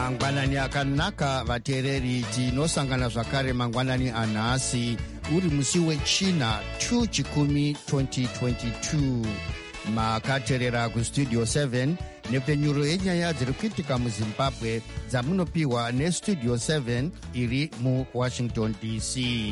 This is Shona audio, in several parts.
mangwanani akanaka vateereri, tinosangana zvakare mangwanani anhasi uri musi wechina 2/10/2022. makateerera kustudio 7 nepfenyuro yenyaya dziri kuitika muzimbabwe dzamunopiwa nestudio 7 iri muwashington dc.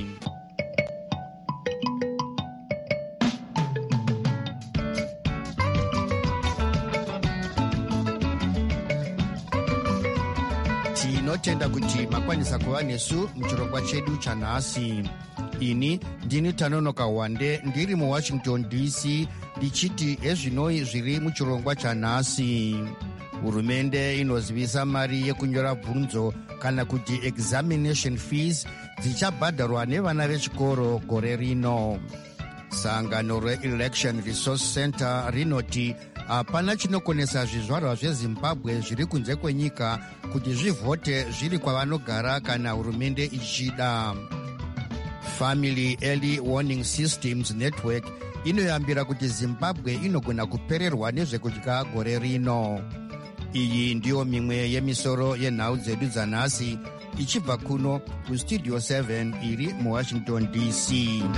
tinotenda kuti makwanisa kuva nesu muchirongwa chedu chanhasi. ini ndini Tanonoka Wande ndiri muwashington dc ndichiti ezvinoi zviri muchirongwa chanhasi. Hurumende inozivisa mari yekunyora bvunzo kana kuti examination fees dzichabhadharwa nevana vechikoro gore rino. Sangano reElection Resource Center rinoti hapana chinokonesa zvizvarwa zvezimbabwe zviri kunze kwenyika kuti zvivhote zviri kwavanogara kana hurumende ichida. Family Early Warning Systems Network inoyambira kuti zimbabwe inogona kupererwa nezvekudya gore rino. Iyi ndiyo mimwe yemisoro yenhau dzedu dzanhasi ichibva kuno kustudio 7 iri muwashington dc.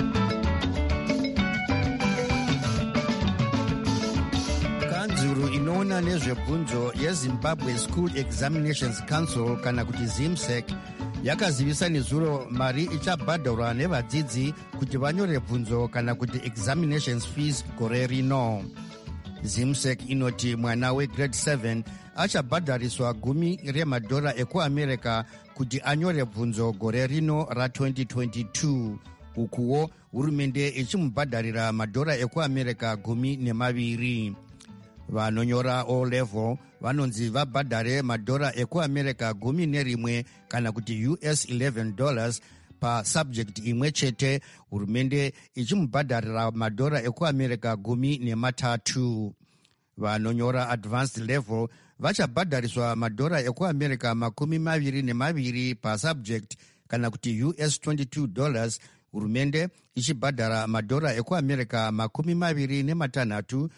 Kanzuru inoona nezvebvunzo yeZimbabwe School Examinations Council kana kuti ZIMSEC yakazivisa nezuro mari ichabhadharwa nevadzidzi kuti vanyore bvunzo kana kuti examinations fees gore rino. ZIMSEC inoti mwana wegrade 7 achabhadhariswa $10 ekuamerica kuti anyore bvunzo gore rino ra2022. ukuwo hurumende ichimubhadharira $10 ekuamerica 12. vanonyora O level vanonzi vabhadhare $10 ekuamerica 11 kana kuti $11 pasubject imwe chete, hurumende ichimubhadharira $10 ekuamerica 13. vanonyora advanced level vachabhadhariswa $10 ekuamerica 22 pasubject kana kuti $22, hurumende ichibhadhara $10 ekuamerica 26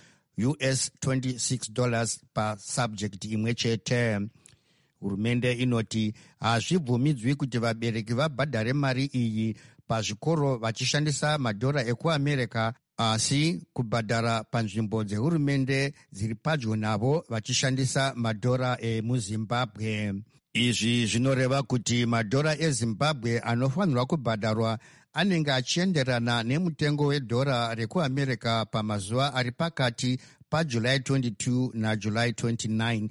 $26 pasubject imwe chete. Hurumende inoti hazvibvumidzwi kuti vabereki vabhadhare mari iyi pazvikoro vachishandisa $10 ekuamerica, asi kubhadhara panzvimbo dzehurumende dziri padyo navo vachishandisa $10 emuzimbabwe. Izvi zvinoreva kuti $10 eZimbabwe anofanirwa kubhadharwa anenge achienderana nemutengo wedhora rekuamerica pamazuva ari pakati paJuly 22 naJuly 29,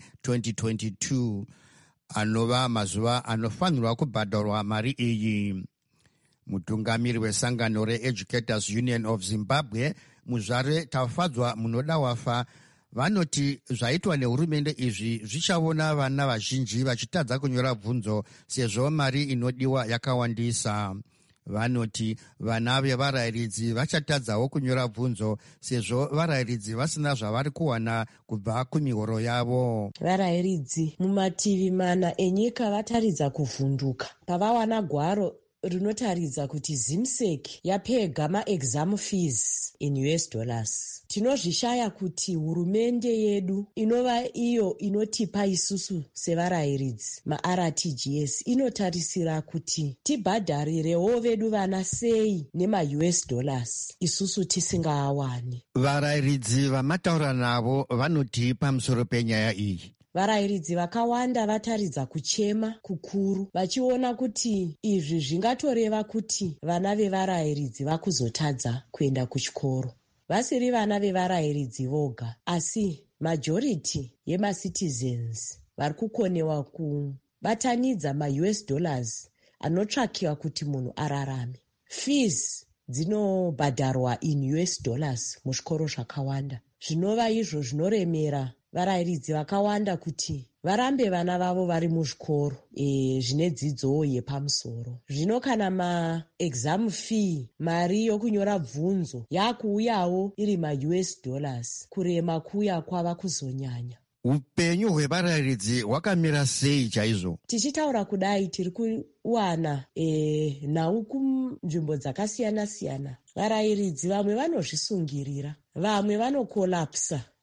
2022, anova mazuva anofanirwa kubhadharwa mari iyi. Mutungamiri wesangano reEducators Union of Zimbabwe, Muzvare Tafadzwa Munoda Wafa, vanoti zvaitwa nehurumende izvi zvichaona vana vazhinji vachitadza kunyora bvunzo sezvo mari inodiwa yakawandisa. Vanoti vana vevarayiridzi vachatadzawo kunyora bvunzo sezvo varayiridzi vasina zvavari kuwana kubva kumihoro yavo. Varayiridzi mumativi mana enyika vataridza kuvhunduka pavawana gwaro rinotaridza kuti ZIMSEC yapega maexam fees in US dollars. Tinozvishaya kuti hurumende yedu inova iyo inotipa isusu sevarayiridzi maRTGS inotarisira kuti tibhadharirewo vedu vana sei nemaUS dollars isusu tisingaawani. Varayiridzi vamataura navo vanoti pamusoro penyaya iyi. Varayiridzi vakawanda vataridza kuchema kukuru vachiona kuti izvi zvingatoreva kuti vana vevarayiridzi vakuzotadza kuenda kuchikoro. Vasiri vana vevarayiridzi voga, asi majority yemacitizens vari kukonewa kubatanidza maUS dollars anotsvakiwa kuti munhu ararame. Fees dzinobhadharwa in US dollars muzvikoro zvakawanda, zvinova izvo zvinoremera varayiridzi vakawanda kuti varambe vana vavo vari muzvikoro zvine dzidzo yepamusoro. Zvino kana maexam fee, mari yokunyora bvunzo, yakuuyawo iri maUS dollars, kurema kuya kwava kuzonyanya. Upenyu hwevarayiridzi hwakamira sei chaizvo? Tichitaura kudai tiri kuwana nhau kunzvimbo dzakasiyana siyana. Varayiridzi vamwe vanozvisungirira, vamwe vanokolapsa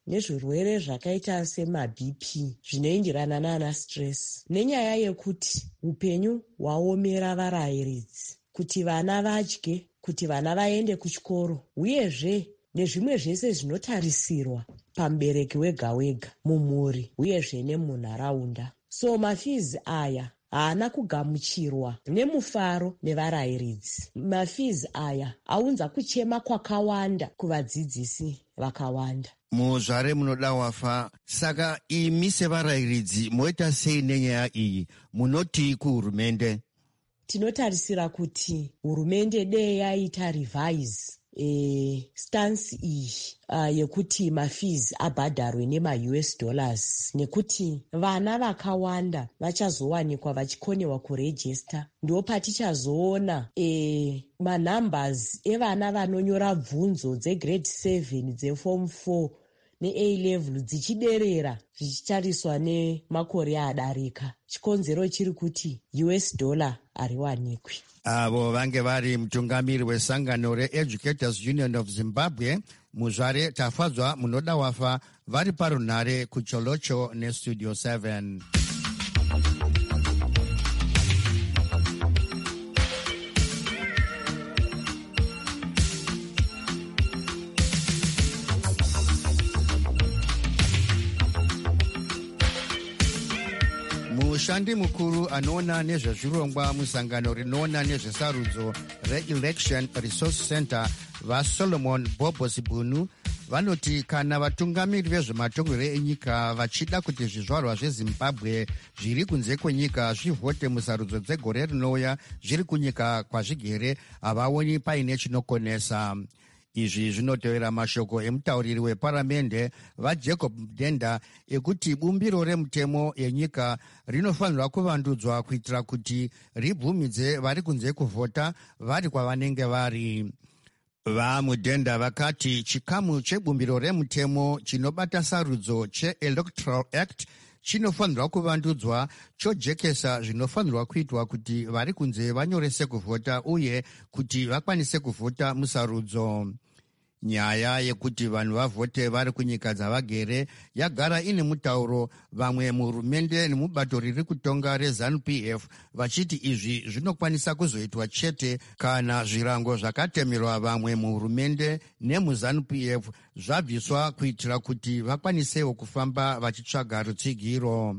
nezvirwere zvakaita semabp zvinoenderana nana stress, nenyaya yekuti upenyu hwaomera varayiridzi, kuti vana vadye, kuti vana vaende kuchikoro, uyezve nezvimwe zvese zvinotarisirwa pamubereki wega wega mumhuri uyezve nemunharaunda. So mafizi aya haana kugamuchirwa nemufaro nevarayiridzi. Mafizi aya aunza kuchema kwakawanda kuvadzidzisi vakawanda. Muzvare munoda wafa, saka imi sevarayiridzi moita sei nenyaya iyi? Munoti kuhurumende? Tinotarisira kuti hurumende dei yaita revise stance iyi yekuti mafizi abhadharwe nema-US dollars, nekuti vana vakawanda vachazowanikwa vachikonewa kurejista. Ndo patichazoona manumbers evana vanonyora bvunzo dzegrade 7 dzeform 4 ne-A level dzichiderera zvichitariswa nemakore adarika. Chikonzero chiri kuti US dollar hariwanikwi. Avo vange vari mutungamiri wesangano reEducators Union of Zimbabwe. Muzvare tafadzwa munoda wafa vari parunhare kucholocho nestudio 7. Mushandi mukuru anoona nezvezvirongwa musangano rinoona nezvesarudzo reElection Resource Center vaSolomon Bobosibunu vanoti kana vatungamiri vezvematongerwo enyika vachida kuti zvizvarwa zveZimbabwe zviri kunze kwenyika zvivhote musarudzo dzegore rinouya zviri kunyika kwazvigere, havaoni paine chinokonesa. Izvi zvinotevera mashoko emutauriri weparamende vaJacob Mdenda ekuti bumbiro remutemo yenyika rinofanirwa kuvandudzwa kuitira kuti ribvumidze vari kunze kuvhota vari kwavanenge vari. VaMudhenda vakati chikamu chebumbiro remutemo chinobata sarudzo cheElectoral Act chinofanirwa kuvandudzwa chojekesa zvinofanirwa kuitwa kuti vari kunze vanyorese kuvhota uye kuti vakwanise kuvhota musarudzo. Nyaya yekuti vanhu vavhote vari kunyika dzavagere yagara ine mutauro, vamwe muhurumende nemubato riri kutonga reZANU-PF vachiti izvi zvinokwanisa kuzoitwa chete kana zvirango zvakatemerwa vamwe muhurumende nemuZANU-PF zvabviswa kuitira kuti vakwanisewo kufamba vachitsvaga rutsigiro.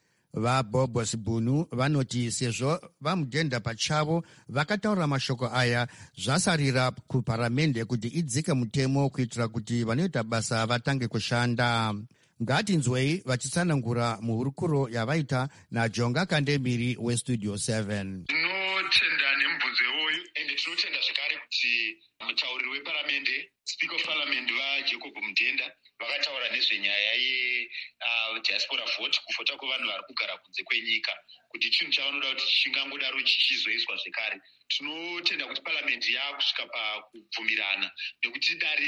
VaBobosibunu vanoti sezvo vaMudhenda pachavo vakataura mashoko aya, zvasarira kuparamende kuti idzike mutemo kuitira kuti vanoita basa vatange kushanda. Ngatinzwei vachitsanangura muhurukuro yavaita naJonga Kandemiri westudio 7. Tinotenda nemubvunzo iwoyu ende tinotenda zvakare kuti mutauriri weparamende, Speaker of Parliament vaJacob Mdenda vakataura nezvenyaya yediaspora vote, kuvhota kwevanhu vari kugara kunze kwenyika, kuti chinhu chavanoda kuti chingangodaro chichizoiswa zvekare. Tinotenda kuti paramende yakusvika pakubvumirana nekuti dare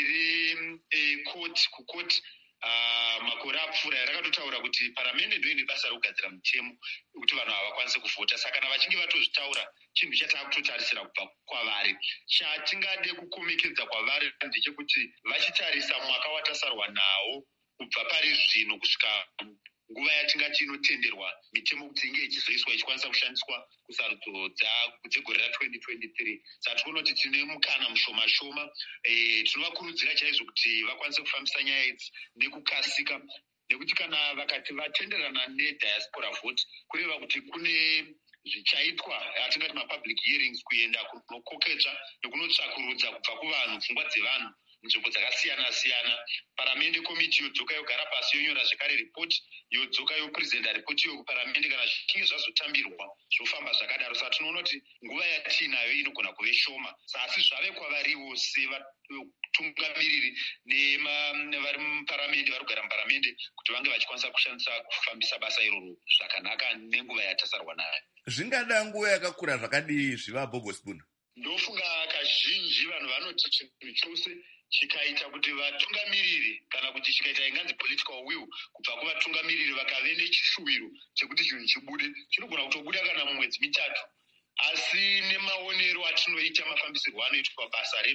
rekoti makore apfuura rakatotaura kuti paramende ndoine basa rekugadzira mutemo kuti vanhu havakwanise kuvhota. Saka kana vachinge vatozvitaura, chinhu chatava kutotarisira kubva kwavari. Chatingade kukomekedza kwavari ndechekuti vachitarisa mwaka watasarwa nawo kubva pari zvino kusvika nguva yatingati inotenderwa mitemo kuti inge ichizoiswa ichikwanisa kushandiswa kusarudzo dzegore ra2023. Saka tinoona kuti tine mukana mushoma-shoma. Tinovakurudzira chaizvo kuti vakwanise kufambisa nyaya idzi nekukasika, nekuti kana vakati vatenderana nediaspora vote kureva kuti kune zvichaitwa atingati mapublic hearings, kuenda kunokokedzva nekunotsvakurudza kubva kuvanhu pfungwa dzevanhu nzvimbo dzakasiyana-siyana. Paramende komiti yodzoka yogara pasi yonyora zvekare ripoti, yodzoka yoprezenta ripoti iyo kuparamende. Kana zvichinge zvazotambirwa zvofamba zvakadaro. Saka tinoona kuti nguva yatiinayo inogona kuve shoma, asi zvave kwavariwo sevatungamiriri nevari muparamende, vari kugara muparamende, kuti vange vachikwanisa kushandisa kufambisa basa iroro zvakanaka nenguva yatasarwa nayo. Zvingada nguva yakakura zvakadii zvivaBobosibunu? Ndofunga kazhinji vanhu vanoti chinhu chose chikaita kuti vatungamiriri kana kuti chikaita inganzi political will kubva kuvatungamiriri vakave nechishuwiro chekuti chinhu chibude, chinogona kutobuda kana mumwedzi mitatu. Asi nemaonero atinoita mafambisirwo anoitwa basa redu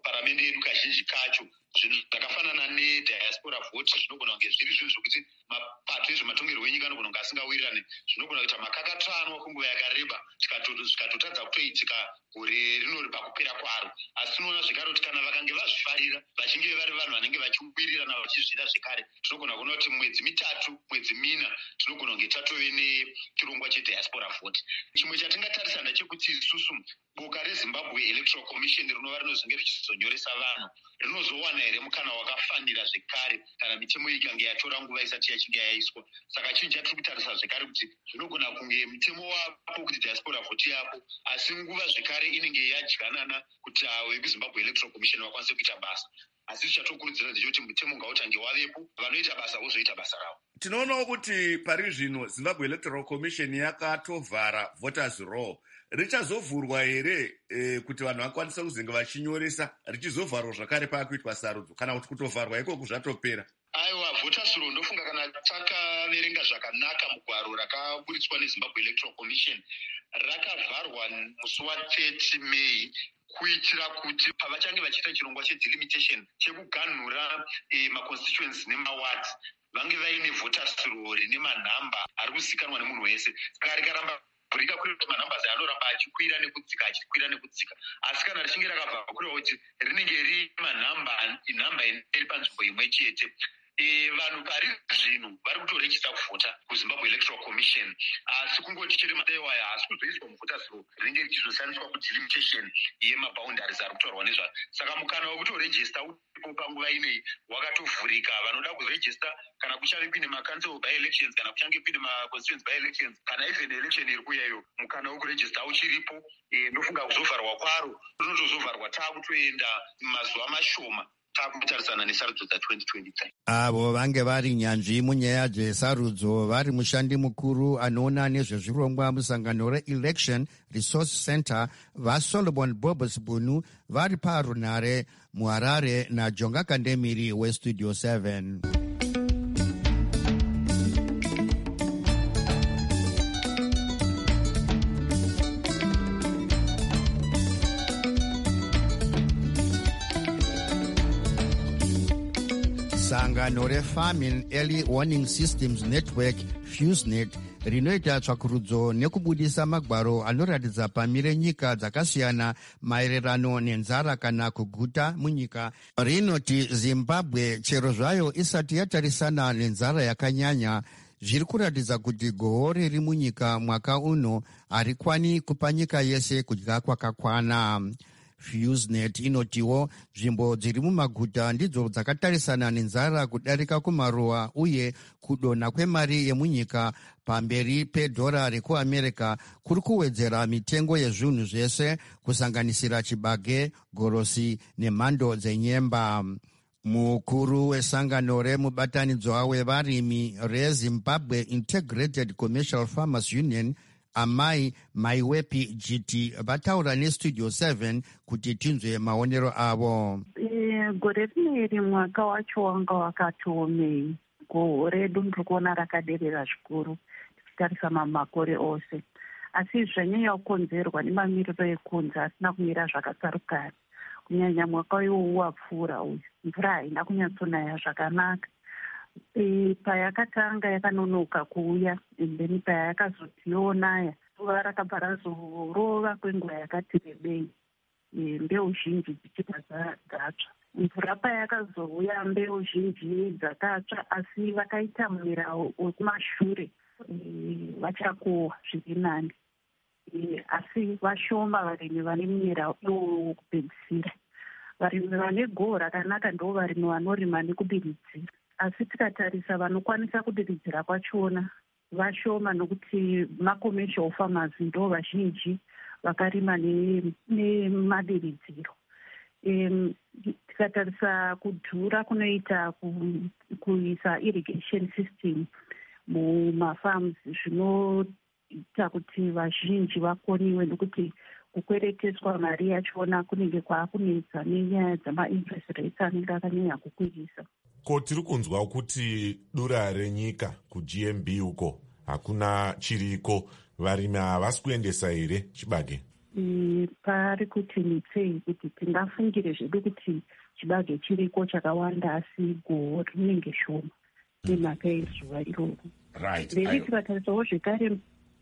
paramende yedu kazhinji kacho zvinhu zvakafanana nediaspora vote zvinogona kunge zviri zvinhu zvokuti mapato ezvematongerwo enyika anogona kunge asingawirirane, zvinogona kuita makakatanwa kwenguva yakareba zvikatotadza kutoitika gore rinori pakupera kwaro. Asi tinoona zvekare kuti kana vakange vazvifarira vachinge vari vanhu vanenge vachiwirirana vachizvida zvekare, tinogona kuona kuti mwedzi mitatu mwedzi mina tinogona kunge tatove nechirongwa chediaspora vote. Chimwe chatingatarisa ndechekuti isusu boka reZimbabwe Electoral Commission rinova rinozonge richizonyoresa vanhu rinozowana here mukana wakafanira zvekare kana mitemo ikange yatora nguva isati yachinge yaiswa. Saka chinhu chatiri kutarisa zvekare kuti zvinogona kunge mitemo wapo kuti diaspora vote yapo, asi nguva zvekare inenge yadyanana kuti vekuZimbabwe Electoral Commission vakwanise kuita basa. Asi tichatokurudzira ndechekuti mutemo ngautange wavepo, vanoita basa vozoita basa ravo. Tinoonawo kuti pari zvino Zimbabwe Electoral Commission yakatovhara voters roll. Richazovhurwa here kuti vanhu vakwanise kuzenge vachinyoresa, richizovharwa zvakare pakuitwa sarudzo, kana kuti kutovharwa ikoko zvatopera? Aiwa, voters roll ndofunga kana takaverenga zvakanaka mugwaro rakaburitswa neZimbabwe Electoral Commission, rakavharwa musi wa30 May kuitira kuti pavachange vachiita chirongwa chedelimitation chekuganhura maconstituencies nemawards vange vaine voters roll rine manhamba ari kuzikanwa nemunhu wese. Saka rikaramba vhurika kuri kuti manhamba aya anoramba achikwira nekudzika achikwira nekudzika, asi kana richinge rakabva kureva kuti rinenge rine nhamba iri panzvimbo imwe chete. Vanhu pari zvino vari kutorejista kuvhota kuZimbabwe Electoral Commission, asi kungoti chiri mataiwa aya asi kuzoiswa muvhoters roll rinenge richizoshandiswa kudelimitation yemaboundaries ari kutorwa nezvazvo. Saka mukana wekutorejista uripo panguva ineyi wakatovhurika. Vanoda kurejista kana kuchange kuine macouncil by elections kana kuchange kuine maconstituency by elections kana even election iri kuyayo, mukana wekurejista uchiripo. Ndofunga kuzovharwa kwaro rinotozovharwa taakutoenda mazuva mashoma takutarisana nesarudzo dza2023. Avo vange vari nyanzvi munyaya dzesarudzo vari mushandi mukuru anoona nezvezvirongwa musangano reElection Resource Center vaSolomon Bobosbunu vari parunare muHarare naJonga Kandemiri weStudio 7. Sangano reFarming Early Warning Systems Network FuseNet rinoita tsvakurudzo nekubudisa magwaro anoratidza pamire nyika dzakasiyana maererano nenzara kana kuguta munyika rinoti Zimbabwe chero zvayo isati yatarisana nenzara yakanyanya zviri kuratidza kuti goho riri munyika mwaka uno harikwani kupa nyika yese kudya kwakakwana. FuseNet inotiwo nzvimbo dziri mumaguta ndidzo dzakatarisana nenzara kudarika kumaruwa uye kudonha kwemari yemunyika pamberi pedhora rekuAmerica kuri kuwedzera mitengo yezvinhu zvese kusanganisira chibage, gorosi nemhando dzenyemba. Mukuru wesangano remubatanidzwa wevarimi reZimbabwe Integrated Commercial Farmers Union Amai Maiwepi GT vataura neStudio 7 kuti tinzwe maonero avo. Gore rineri mwaka wacho wanga wakatiomei. Goho redu ndirikuona rakaderera zvikuru tichitarisa makore ose, asi zvanyanya kukonzerwa nemamiriro ekunze asina kumira zvakasarukana. Kunyanya mwaka uyu wapfuura uyu mvura haina kunyatsonaya zvakanaka. Payakatanga yakanonoka kuuya, then payakazotionaya zuva rakabva razorova kwenguva yakati rebei, mbeu zhinji dzichibva dzatsva. Mvura payakazouya mbeu zhinji dzakatsva, asi vakaita mumira wekumashure vachakohwa zviri nani, asi vashoma varimi vane mumira wekupedzisira. Varimi vane goho rakanaka ndo varimi vanorima nekudiridzira, asi tikatarisa vanokwanisa kudiridzira kwachona vashoma, nokuti macommercial farmers ndo vazhinji vakarima nemadiridziro. Tikatarisa kudhura kunoita kuisa irrigation system mumafarms zvinoita kuti vazhinji vakoniwe, nokuti kukwereteswa mari yachona kunenge kwakunetsa nenyaya dzamainterest rates anenge akanyanya kukwirisa. Ko tiri kunzwa kuti dura renyika kuGMB uko hakuna chiriko, varimi havasi kuendesa here chibage? pari kuti nitsei kuti tingafungire zvedu kuti chibage chiriko chakawanda asi gohwo rinenge shoma nemhaka yezuva iroro. Then tikatarisawo zvekare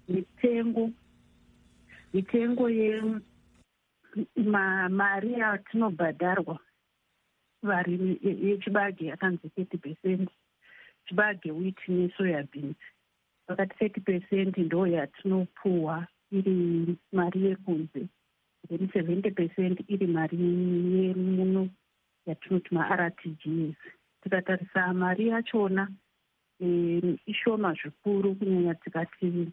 mitengo mari yatinobhadharwa varimi yechibage yakanzi 30%, chibage wheat nesoya beans pakati 30% ndo yatinopuhwa iri mari yekunze, then 70% iri mari yemuno yatinoti maRTGS. Tikatarisa mari yachona ishoma zvikuru, kunyanya tikati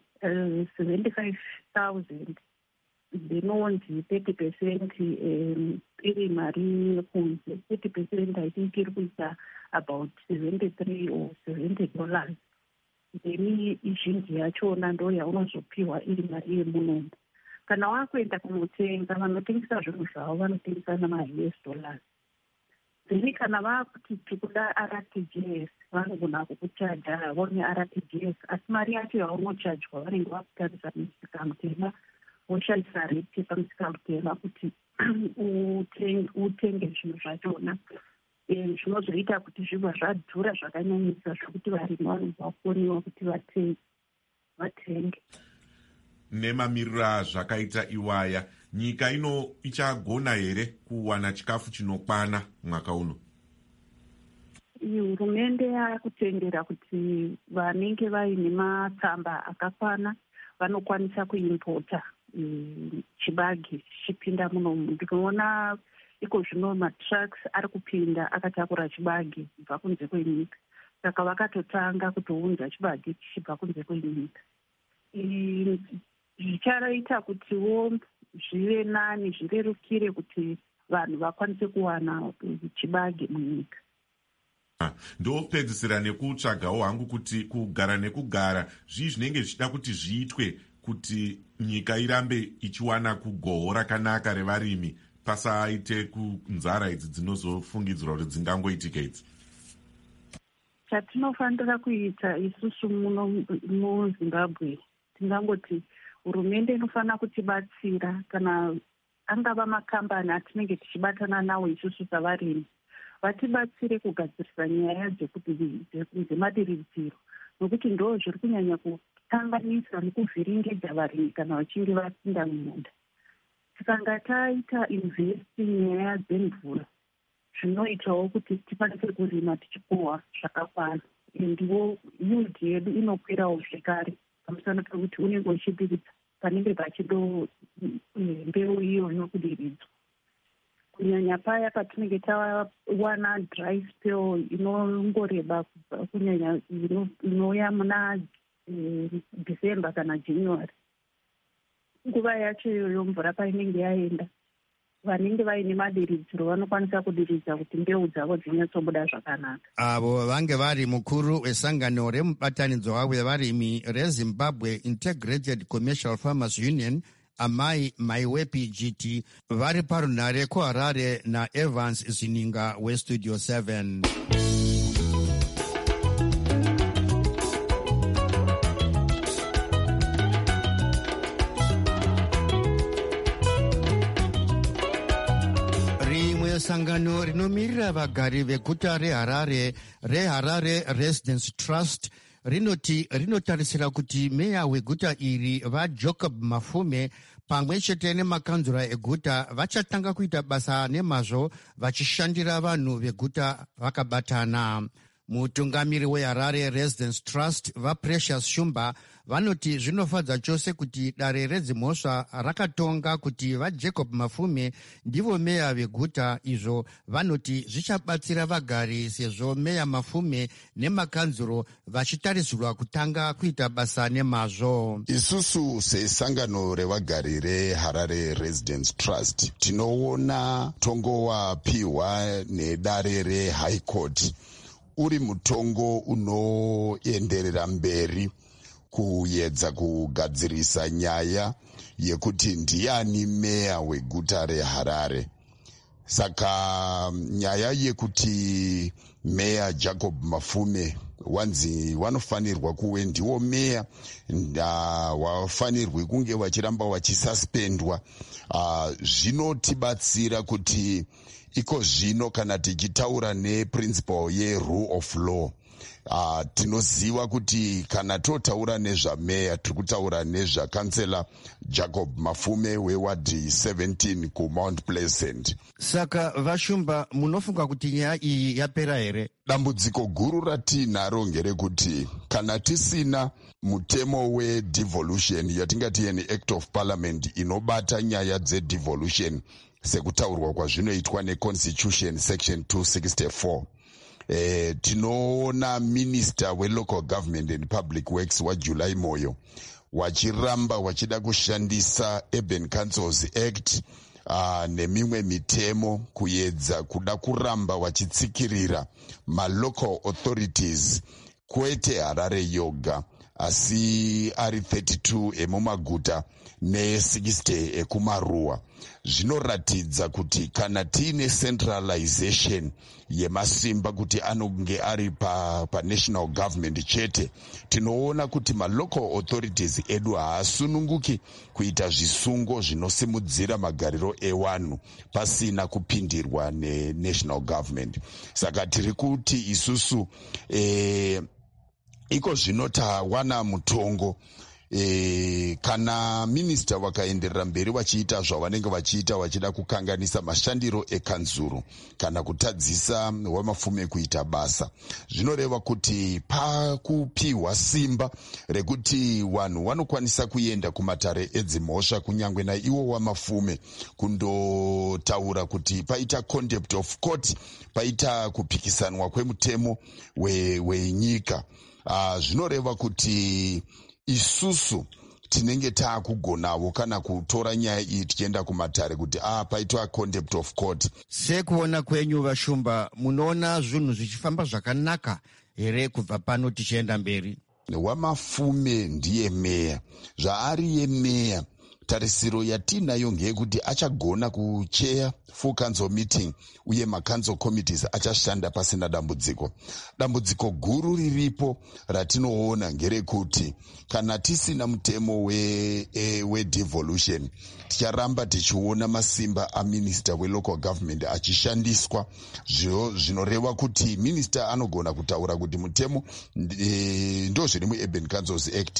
75,000 dzinonzi 30% iri mari yekunze, 30% I think iri kuita about $73 or $70. Then izhinji yachona ndo yaunozopiwa iri mari yemuno. Kana wakuenda kunotenga, vanotengesa zvinhu zvavo vanotengesa nama-US dollars. Then kana vakuti tikuda RTGS vanogona kukuchaja havone RTGS, asi mari yacho yaunochajwa vanenge vakutarisa musika mutema, voshandisa rate pamusika mutema kuti utenge zvinhu zvachona. Zvinozoita kuti zvibva zvadhura zvakanyanyisa zvokuti varimi vanobva kukoniwa kuti vatenge. Nemamirira zvakaita iwaya, nyika ino ichagona here kuwana chikafu chinokwana mwaka uno? Hurumende yakutendera kuti vanenge vaine matsamba akakwana vanokwanisa kuimpota chibage chichipinda munomu. Ndinoona iko zvino matrucks ari kupinda akatakura chibage kubva kunze kwenyika, saka vakatotanga kutounza chibage chichibva kunze kwenyika. Zvichaita kutiwo zvive nani, zvirerukire kuti vanhu vakwanise kuwana chibage munyika. Ndopedzisira nekutsvagawo hangu kuti kugara nekugara zvii zvinenge zvichida kuti zviitwe kuti nyika irambe ichiwana kugohwo rakanaka revarimi, pasaite kunzara idzi dzinozofungidzirwa kuti dzingangoitika idzi. Chatinofanira kuita isusu muno muZimbabwe, tingangoti hurumende inofanira kutibatsira, kana angava makambani atinenge tichibatana nawo isusu savarimi, vatibatsire kugadzirisa nyaya dzemadiridziro, nokuti ndo zviri kunyanya kutanganisa nekuvhiringidza varimi kana vachinge vapinda mumunda. Tikanga taita investi nyaya dzemvura, zvinoitawo kuti tikwanise kurima tichipuhwa zvakakwana, ndiwo yield yedu inokwirawo zvekare, pamusana pekuti unenge uchidiridza panenge pachido mbeu iyo inokudiridzwa. Kunyanya paya patinenge tawana dry spell inongoreba kunyanya inouya muna December kana January, nguva yacho iyoyo mvura painenge yaenda, vanenge vaine madiridziro vanokwanisa kudiridza kuti mbeu dzavo dzinyatsobuda zvakanaka. Avo vange vari mukuru wesangano remubatanidzwa wevarimi reZimbabwe Integrated Commercial Farmers Union, Amai Maiwepi GT, vari parunhare kuHarare naEvans Zininga weStudio 7. Sangano rinomirira vagari veguta reHarare Residence Trust rinotarisira kuti meya weguta iri vaJacob Mafume pamwe chete nemakanzura eguta vachatanga kuita basa nemazvo vachishandira vanhu veguta vakabatana. Mutungamiri weHarare Residence Trust vaPrecious Shumba vanoti zvinofadza chose kuti dare redzimhosva rakatonga kuti vaJacob Mafume ndivo meya veguta. Izvo vanoti zvichabatsira vagari sezvo meya Mafume nemakanzuro vachitarisirwa kutanga kuita basa nemazvo. Isusu sesangano revagari reHarare Residence Trust tinoona tongo wapiwa nedare reHigh Court uri mutongo unoenderera mberi kuedza kugadzirisa nyaya yekuti ndiani meya weguta reHarare. Saka nyaya yekuti meya Jacob Mafume wanzi wanofanirwa kuve ndiwo meya, wafanirwi kunge vachiramba vachisuspendwa. Zvinotibatsira kuti iko zvino kana tichitaura neprinciple yerule of law, tinoziva kuti kana totaura nezvameya tiri kutaura nezvakansela Jacob Mafume wewadi 17 kuMount Pleasant. Saka Vashumba, munofunga kuti nyaya iyi yapera here? Dambudziko guru ratinaro ngerekuti kana tisina mutemo wedevolution yatingati ni Act of Parliament inobata nyaya dzedevolution sekutaurwa kwazvinoitwa neConstitution section 264, tinoona Minister weLocal Government and Public Works waJuly Moyo wachiramba wachida kushandisa Urban Councils Act nemimwe mitemo kuedza kuda kuramba wachitsikirira malocal authorities, kwete Harare yoga asi ari 32 emumaguta ne60 ekumaruwa. Zvinoratidza kuti kana tiine centralization yemasimba kuti anonge ari pa national government chete, tinoona kuti malocal authorities edu haasununguki kuita zvisungo zvinosimudzira magariro ewanhu pasina kupindirwa nenational government. Saka tiri kuti isusu iko zvino tawana mutongo. Kana minista vakaenderera mberi vachiita zvavanenge vachiita vachida kukanganisa mashandiro ekanzuru kana kutadzisa Wamafume kuita basa, zvinoreva kuti pakupiwa simba rekuti vanhu vanokwanisa kuenda kumatare edzimhosva kunyangwe naiwo Wamafume kundotaura kuti paita contempt of court, paita kupikisanwa kwemutemo wenyika. Zvinoreva kuti isusu tinenge taakugonawo kana kutora nyaya iyi tichienda kumatare kuti paitwa contempt of court. Sekuona kwenyu Vashumba, munoona zvinhu zvichifamba zvakanaka here kubva pano tichienda mberi? Wamafume ndiye meya. Zvaari yemeya, tarisiro yatinayo ngeyekuti achagona kucheya full council meeting uye macouncil committees achashanda pasina dambudziko. Dambudziko guru riripo ratinoona ngerekuti kana tisina mutemo wedevolution ticharamba tichiona masimba aminister welocal government achishandiswa, zvinoreva kuti minister anogona kutaura kuti mutemo ndo zviri muUrban Councils Act,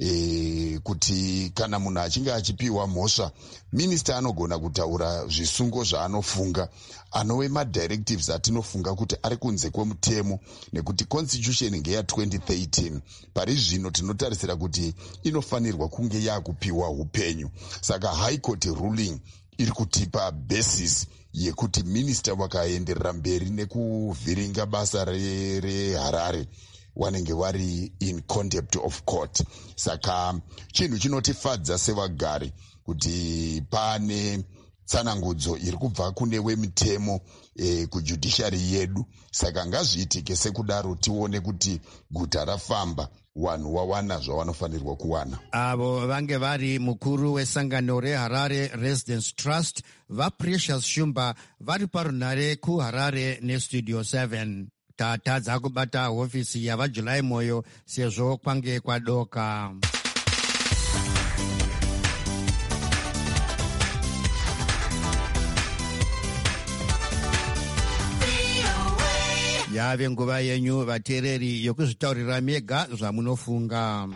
kuti kana munhu achinge achipiwa mhosva minister anogona kutaura zvisungo zvaanofunga, anove madirectives atinofunga kuti ari kunze kwemutemo, nekuti constitution ngeya 2013. Pari zvino tinotarisira kuti inofanirwa kunge yakupiwa upenyu. Saka high court ruling iri kutipa basis yekuti minister vakaenderera mberi nekuvhiringa basa reHarare wanenge vari in contempt of court. Saka chinhu chinotifadza sevagari kuti pane tsanangudzo iri kubva kune wemitemo kujudiciary yedu. Saka ngazviitike sekudaro tione kuti guta rafamba, vanhu wawana zvavanofanirwa kuwana. Avo vange vari mukuru wesangano reHarare Residents Trust vaPrecious Shumba vari parunhare kuHarare neStudio 7. Tatadza kubata hofisi yavaJuly Moyo sezvo kwange kwadoka. Yave nguva yenyu vateereri yokuzvitaurira mega zvamunofunga.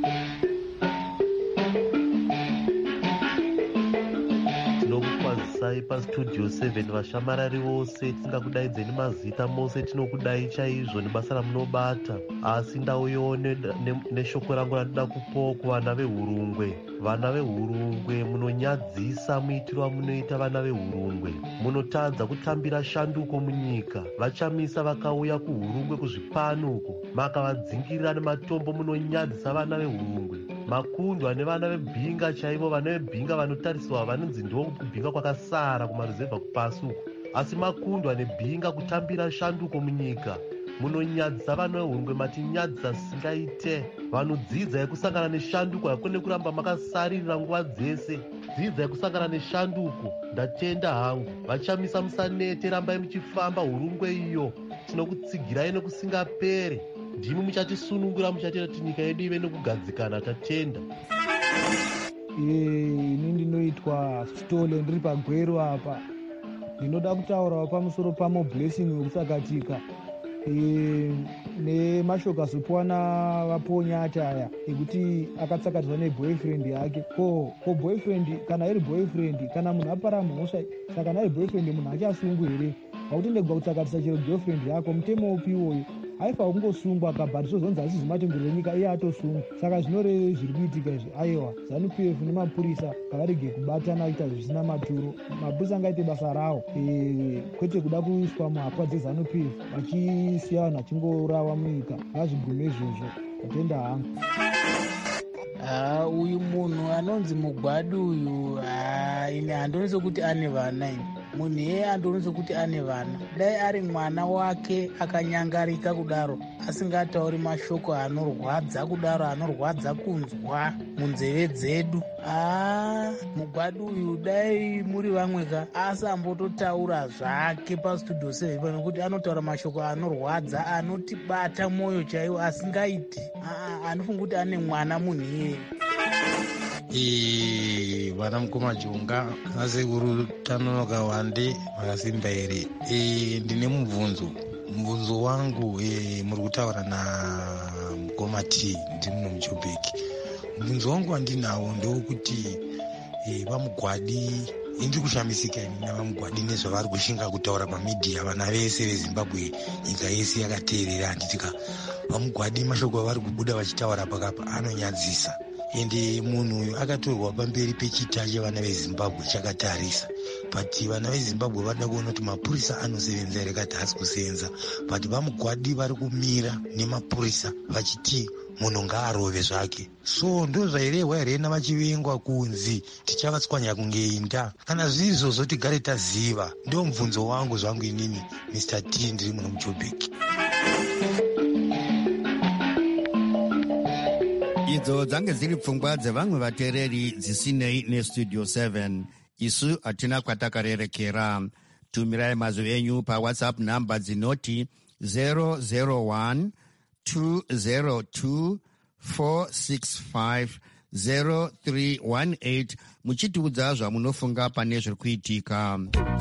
Tinokukwazisai paStudio 7 vashamarari vose, tisingakudaidzeni mazita mose, tinokudai chaizvo nebasa ramunobata. Asi ndauyowo neshoko rangu randinoda kupawo kuvana veHurungwe. Vana veHurungwe munonyadzisa muitiro wamunoita vana veHurungwe. Munotadza kutambira shanduko munyika. Vachamisa vakauya kuHurungwe kuzvipano uko, makavadzingirira nematombo. Munonyadzisa vana veHurungwe. Makundwa nevana veBhinga chaivo, vana veBhinga vanotariswa vanonzi ndo kubhinga kwakasara kumaruzevha kupasi uko, asi makundwa neBhinga kutambira shanduko munyika. Munonyadzisa vana veHurungwe, matinyadzisa singaite. Vanhu dzidzai kusangana neshanduko, hakune kuramba makasarira nguva dzese. Dzidzai kusangana neshanduko, ndatenda hangu. Vachamisa musanete, rambai muchifamba. Hurungwe iyo tinokutsigirai nekusingapere. ndimi muchatisunungura, muchatiti nyika yedu ive nekugadzikana. Tatenda. Ini ndinoitwa Stole, ndiri paGweru apa. Ndinoda kutaurawo pamusoro pamoblessing wekusakatika nemashoko azopiwa navaponyata aya ekuti akatsakatidzwa neboyfriend yake. Ko boyfriend, kana iri boyfriend, kana munhu apara mhosva, saka kana ari boyfriend munhu achasungwa here? Pakuti ndegwa kutsakatisa chero girlfriend yako, mutemo upi iwoyo? Haifa kungosungwa akabva zvozonzi asizi matembero enyika iye atosungwa. Saka zvinoreve zviri kuitika izvi. Aiwa, ZANU-PF nemapurisa ngavarege kubatana kuita zvisina maturo. Mapurisa angaite basa rawo, kwete kuda kuiswa muhapwa dzeZANU-PF vachisiya vanhu vachingorawa munyika. Ngazvigume izvozvo. Tatenda hangu. Uyu munhu anonzi Mugwadi uyu, ine handonise kuti ane vana ini. Munhu yeye handonise kuti ane vana. Dai ari mwana wake akanyangarika kudaro, asingatauri mashoko anorwadza kudaro, anorwadza kunzwa munzeve dzedu. Mugwadi uyu dai muri vamweka asambototaura zvake pastudio 7 nekuti anotaura mashoko anorwadza, anotibata mwoyo chaiwo, asingaiti. Anofunga kuti ane mwana munhu iyeye. Vana mukoma Junga, vasekuru Tanonoka Wande, vakasimba here. Ndine mubvunzo wangu muri kutaura namukoma T, ndiri muno muJoburg. Mubvunzo wangu wandinawo ndewekuti vaMugwadi, ndiri kushamisika ini navamugwadi nezvavari kushinga kutaura pamidhiya. Vana vese veZimbabwe, nyika yese yakateerera. Handitika vaMugwadi mashoko avari kubuda vachitaura pakapa anonyadzisa. Ende munhu uyu akatorwa pamberi pechita chevana veZimbabwe chakatarisa. But vana veZimbabwe vada kuona kuti mapurisa anosevenza here kati hasi kusevenza. But vaMugwadi vari kumira nemapurisa vachiti munhu ngaarove zvake. So ndo zvairehwa here navachivengwa kunzi tichavatswanya kunge inda. Kana zvizvozvo tigare taziva. Ndo mubvunzo wangu zvangu inini Mr. T, ndiri muno muJoburg. Idzo dzange dziri pfungwa dzevamwe vateereri dzisinei nestudio 7. Isu hatina kwatakarerekera. Tumirai mazwi enyu paWhatsApp namba dzinoti 001 202 465 0318 muchitiudza zvamunofunga pane zviri kuitika.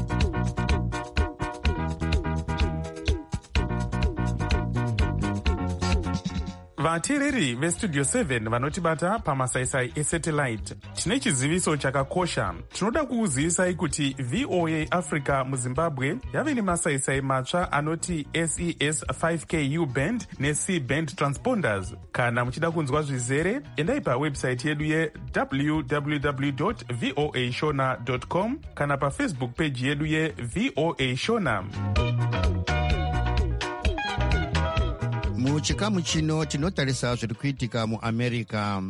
Vateereri vestudio 7 vanotibata pamasaisai esatellite, tine chiziviso chakakosha. Tinoda kukuzivisai kuti VOA Africa muZimbabwe yave nemasaisai matsva anoti SES 5Ku band neC band transponders. Kana muchida kunzwa zvizere, endai pawebsite yedu ye.www.voashona.com kana pafacebook page yedu yeVOA Shona. Muchikamu chino tinotarisa zviri kuitika muAmerica.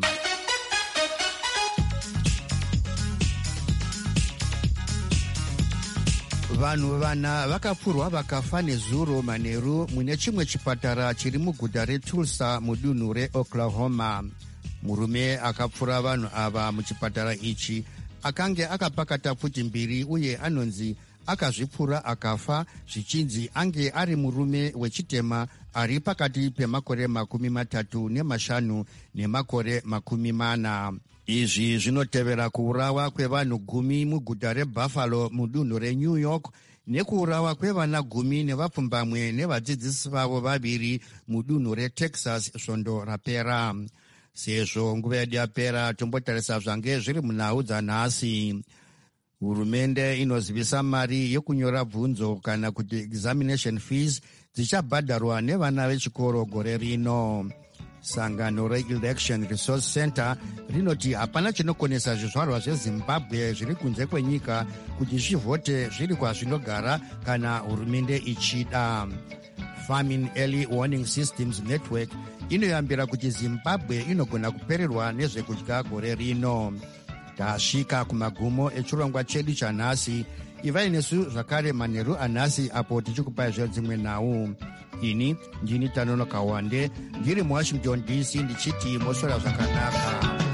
Vanhu vana vakapfurwa vakafa nezuro manheru mune chimwe chipatara chiri muguta reTulsa mudunhu reOklahoma. Murume akapfura vanhu ava muchipatara ichi akange akapakata pfuti mbiri uye anonzi akazvipfura akafa, zvichinzi ange ari murume wechitema ari pakati pemakore 35 nemakore 40. Izvi zvinotevera kuurawa kwevanhu 10 muguta reBuffalo mudunhu reNew York nekuurawa kwevana 10 nevapfumbamwe nevadzidzisi vavo 2 mudunhu reTexas svondo rapera. Sezvo nguva yedu yapera, tombotarisa zvange zviri munhau dzanhasi. Hurumende inozivisa mari yekunyora bvunzo kana kuti examination fees dzichabhadharwa nevana vechikoro gore rino. Sangano reElection Resource Center rinoti hapana chinokonesa zvizvarwa zveZimbabwe zviri kunze kwenyika kuti zvivhote zviri kwazvinogara kana hurumende ichida. Famine Early Warning Systems Network inoyambira kuti Zimbabwe inogona kupererwa nezvekudya gore rino. Tasvika kumagumo echirongwa chedu chanhasi. Ivai nesu zvakare manheru anhasi apo tichikupai zvedzimwe nhau. Ini ndini Tanonoka Wande ndiri muWashington DC ndichiti mosora zvakanaka.